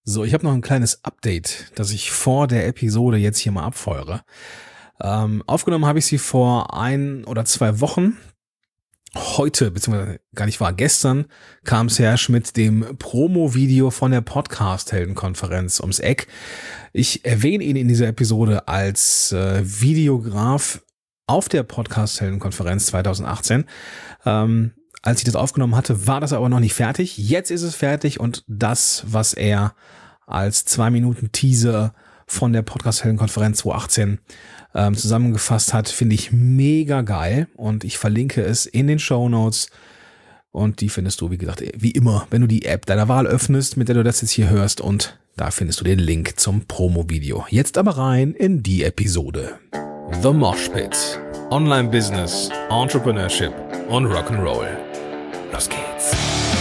So, ich habe noch ein kleines Update, das ich vor der Episode jetzt hier mal abfeuere. Aufgenommen habe ich sie vor 1 oder 2 Wochen. Heute, beziehungsweise gar nicht wahr, gestern kam Serge mit dem Promo-Video von der Podcast-Helden-Konferenz ums Eck. Ich erwähne ihn in dieser Episode als Videograf auf der Podcast-Helden-Konferenz 2018. Als ich das aufgenommen hatte, war das aber noch nicht fertig. Jetzt ist es fertig und das, was er als 2 Minuten Teaser von der Podcast-Helden-Konferenz 2018 zusammengefasst hat, finde ich mega geil und ich verlinke es in den Shownotes und die findest du, wie gesagt, wie immer, wenn du die App deiner Wahl öffnest, mit der du das jetzt hier hörst, und da findest du den Link zum Promo-Video. Jetzt aber rein in die Episode. The Mosh Pit. Online Business, Entrepreneurship und Rock'n'Roll. Los geht's.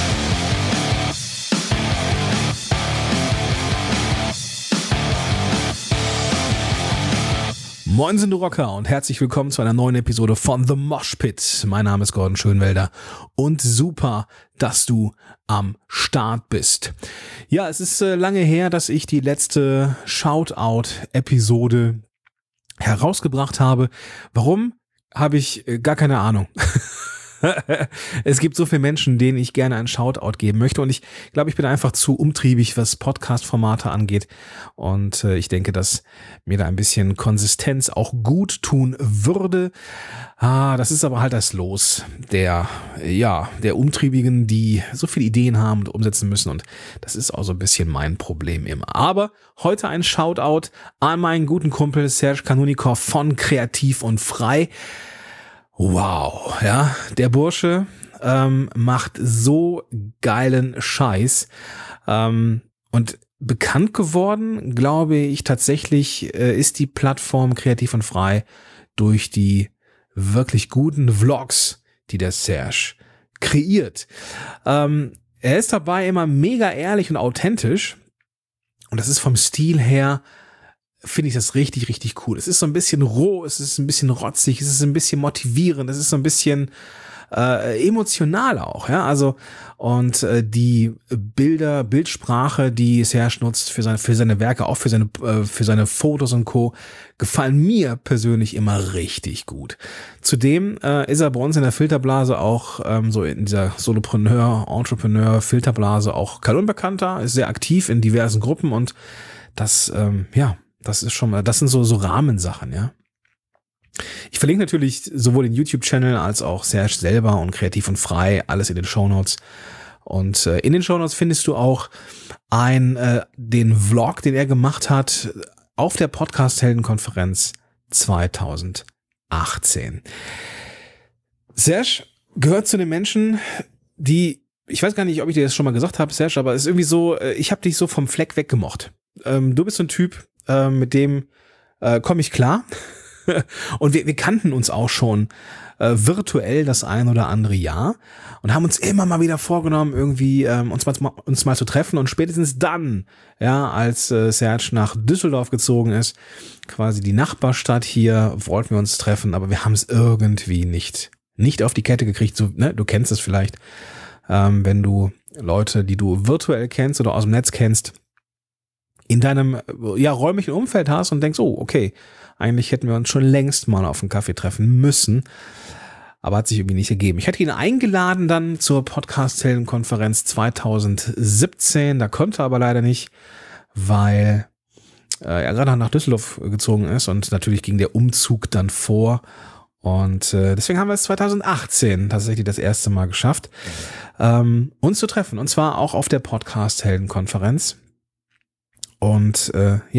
Moinsen, du Rocker, und herzlich willkommen zu einer neuen Episode von The Mosh Pit. Mein Name ist Gordon Schönwelder und super, dass du am Start bist. Ja, es ist lange her, dass ich die letzte Shoutout-Episode herausgebracht habe. Warum? Habe ich gar keine Ahnung. Es gibt so viele Menschen, denen ich gerne einen Shoutout geben möchte, und ich glaube, ich bin einfach zu umtriebig, was Podcast-Formate angeht, und ich denke, dass mir da ein bisschen Konsistenz auch gut tun würde. Das ist aber halt das Los der Umtriebigen, die so viele Ideen haben und umsetzen müssen, und das ist auch so ein bisschen mein Problem immer. Aber heute ein Shoutout an meinen guten Kumpel Serge Kanunikow von Kreativ und Frei. Wow, ja, der Bursche macht so geilen Scheiß, und bekannt geworden, glaube ich, tatsächlich ist die Plattform Kreativ und Frei durch die wirklich guten Vlogs, die der Serge kreiert. Er ist dabei immer mega ehrlich und authentisch, und das ist vom Stil her, finde ich das richtig, richtig cool. Es ist so ein bisschen roh, es ist ein bisschen rotzig, es ist ein bisschen motivierend, es ist so ein bisschen emotional auch, ja, also, und die Bildsprache, die Serge nutzt für seine Werke, auch für seine Fotos und Co., gefallen mir persönlich immer richtig gut. Zudem ist er bei uns in der Filterblase auch so in dieser Solopreneur, Entrepreneur Filterblase auch kein Unbekannter, ist sehr aktiv in diversen Gruppen, und das, das ist schon mal, das sind so Rahmensachen, ja. Ich verlinke natürlich sowohl den YouTube-Channel als auch Serge selber und Kreativ und Frei, alles in den Shownotes. Und in den Shownotes findest du auch den Vlog, den er gemacht hat auf der Podcast-Helden-Konferenz 2018. Serge gehört zu den Menschen, die, ich weiß gar nicht, ob ich dir das schon mal gesagt habe, Serge, aber es ist irgendwie so, ich habe dich so vom Fleck weggemocht. Du bist so ein Typ, mit dem komme ich klar. Und wir kannten uns auch schon virtuell das ein oder andere Jahr und haben uns immer mal wieder vorgenommen, irgendwie uns mal zu treffen, und spätestens dann, ja, als Serge nach Düsseldorf gezogen ist, quasi die Nachbarstadt hier, wollten wir uns treffen, aber wir haben es irgendwie nicht auf die Kette gekriegt. So, ne? Du kennst es vielleicht, wenn du Leute, die du virtuell kennst oder aus dem Netz kennst, in deinem räumlichen Umfeld hast und denkst, oh, okay, eigentlich hätten wir uns schon längst mal auf einen Kaffee treffen müssen, aber hat sich irgendwie nicht ergeben. Ich hatte ihn eingeladen dann zur Podcast-Helden-Konferenz 2017, da konnte er aber leider nicht, weil er gerade nach Düsseldorf gezogen ist, und natürlich ging der Umzug dann vor, und deswegen haben wir es 2018 tatsächlich das erste Mal geschafft, uns zu treffen, und zwar auch auf der Podcast-Helden-Konferenz. Und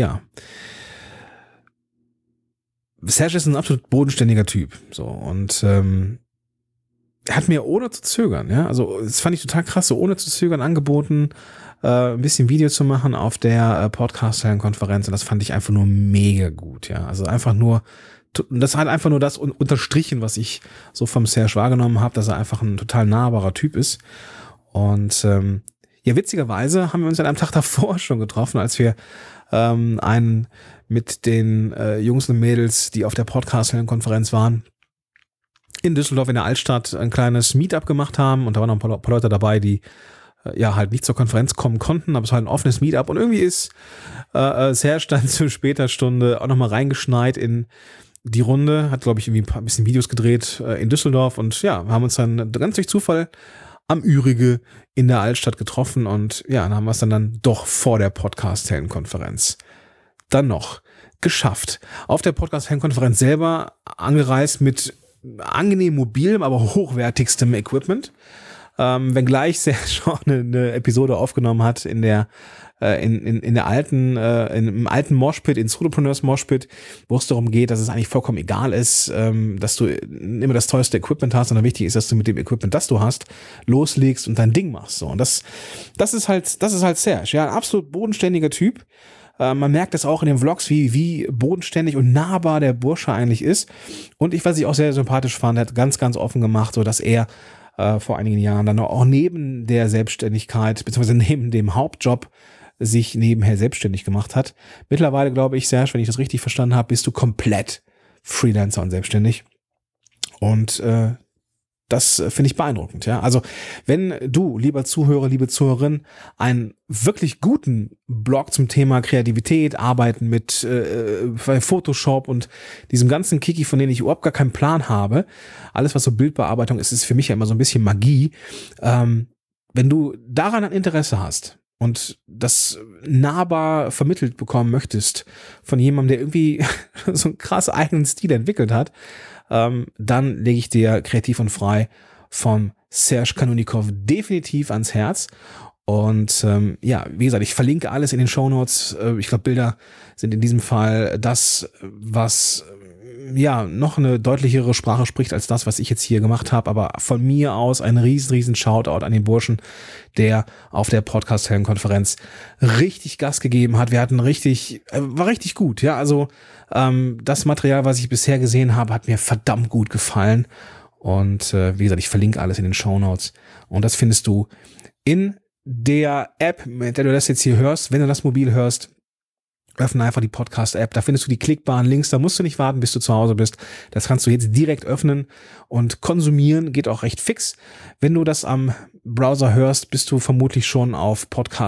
Serge ist ein absolut bodenständiger Typ, so, und er hat mir ohne zu zögern, ja, also das fand ich total krass, so ohne zu zögern angeboten, ein bisschen Video zu machen auf der Podcast-Konferenz, und das fand ich einfach nur mega gut, ja, also einfach nur, das hat einfach nur das unterstrichen, was ich so vom Serge wahrgenommen habe, dass er einfach ein total nahbarer Typ ist. Und witzigerweise haben wir uns an einem Tag davor schon getroffen, als wir einen mit den Jungs und Mädels, die auf der Podcast-Konferenz waren, in Düsseldorf in der Altstadt ein kleines Meetup gemacht haben, und da waren noch ein paar Leute dabei, die halt nicht zur Konferenz kommen konnten, aber es war ein offenes Meetup und irgendwie ist Serge dann zu später Stunde auch nochmal reingeschneit in die Runde, hat, glaube ich, irgendwie ein bisschen Videos gedreht in Düsseldorf und ja, wir haben uns dann ganz durch Zufall am Ürige in der Altstadt getroffen und ja, dann haben wir es dann doch vor der Podcast-Helden-Konferenz dann noch geschafft. Auf der Podcast-Helden-Konferenz selber angereist mit angenehm mobilem, aber hochwertigstem Equipment. Wenngleich Serge auch eine Episode aufgenommen hat in der im alten Moshpit, in Solopreneurs Moshpit, wo es darum geht, dass es eigentlich vollkommen egal ist, dass du immer das teuerste Equipment hast, sondern wichtig ist, dass du mit dem Equipment, das du hast, loslegst und dein Ding machst. So. Und das ist halt Serge, ja, ein absolut bodenständiger Typ. Man merkt das auch in den Vlogs, wie bodenständig und nahbar der Bursche eigentlich ist. Und was ich auch sehr sympathisch fand, hat ganz, ganz offen gemacht, so dass er vor einigen Jahren dann auch neben der Selbstständigkeit, beziehungsweise neben dem Hauptjob, sich nebenher selbstständig gemacht hat. Mittlerweile, glaube ich, Serge, wenn ich das richtig verstanden habe, bist du komplett Freelancer und selbstständig. Und das finde ich beeindruckend. Ja, also wenn du, lieber Zuhörer, liebe Zuhörerin, einen wirklich guten Blog zum Thema Kreativität, Arbeiten mit Photoshop und diesem ganzen Kiki, von denen ich überhaupt gar keinen Plan habe, alles was so Bildbearbeitung ist, ist für mich ja immer so ein bisschen Magie. Wenn du daran ein Interesse hast und das nahbar vermittelt bekommen möchtest von jemandem, der irgendwie so einen krass eigenen Stil entwickelt hat, dann lege ich dir Kreativ und Frei vom Serge Kanonikov definitiv ans Herz. Und wie gesagt, ich verlinke alles in den Shownotes. Ich glaube, Bilder sind in diesem Fall das, was noch eine deutlichere Sprache spricht als das, was ich jetzt hier gemacht habe. Aber von mir aus ein riesen Shoutout an den Burschen, der auf der Podcast-Helden-Konferenz richtig Gas gegeben hat. Wir hatten war richtig gut. Ja, also das Material, was ich bisher gesehen habe, hat mir verdammt gut gefallen. Und wie gesagt, ich verlinke alles in den Shownotes. Und das findest du in der App, mit der du das jetzt hier hörst. Wenn du das mobil hörst, öffne einfach die Podcast-App, da findest du die klickbaren Links, da musst du nicht warten, bis du zu Hause bist. Das kannst du jetzt direkt öffnen und konsumieren, geht auch recht fix. Wenn du das am Browser hörst, bist du vermutlich schon auf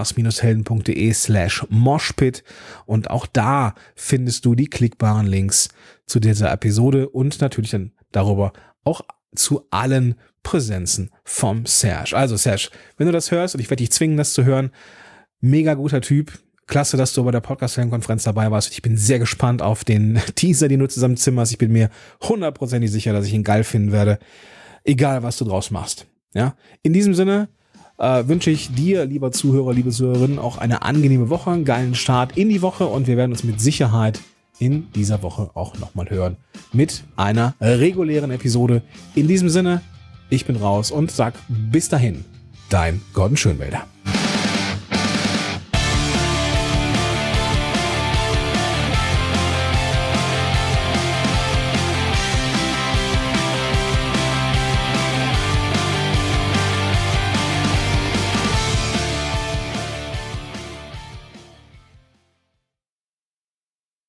podcast-helden.de/moshpit und auch da findest du die klickbaren Links zu dieser Episode und natürlich dann darüber auch zu allen Präsenzen vom Serge. Also Serge, wenn du das hörst und ich werde dich zwingen, das zu hören, mega guter Typ. Klasse, dass du bei der Podcast-Konferenz dabei warst. Ich bin sehr gespannt auf den Teaser, den du zusammen zimmerst. Ich bin mir 100% sicher, dass ich ihn geil finden werde. Egal, was du draus machst. Ja? In diesem Sinne wünsche ich dir, lieber Zuhörer, liebe Zuhörerin, auch eine angenehme Woche, einen geilen Start in die Woche und wir werden uns mit Sicherheit in dieser Woche auch nochmal hören mit einer regulären Episode. In diesem Sinne, ich bin raus und sag bis dahin, dein Gordon Schönwelder.